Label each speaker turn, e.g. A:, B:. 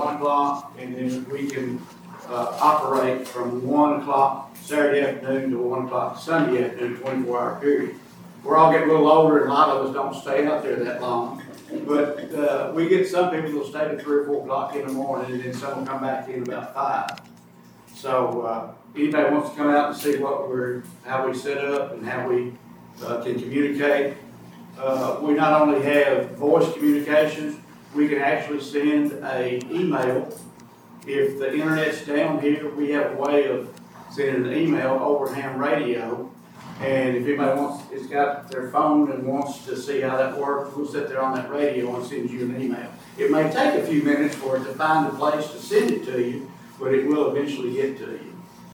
A: 1 o'clock, and then we can operate from 1 o'clock Saturday afternoon to 1 o'clock Sunday afternoon, 24-hour period. We're all getting a little older, and a lot of us don't stay out there that long. But we get some people who'll stay to 3 or 4 o'clock in the morning, and then some will come back in about 5. So anybody wants to come out and see how we set up and how we can communicate. We not only have voice communication, we can actually send an email. If the internet's down here, we have a way of sending an email over ham radio. And if anybody has got their phone and wants to see how that works, we'll sit there on that radio and send you an email. It may take a few minutes for it to find a place to send it to you, but it will eventually get to you.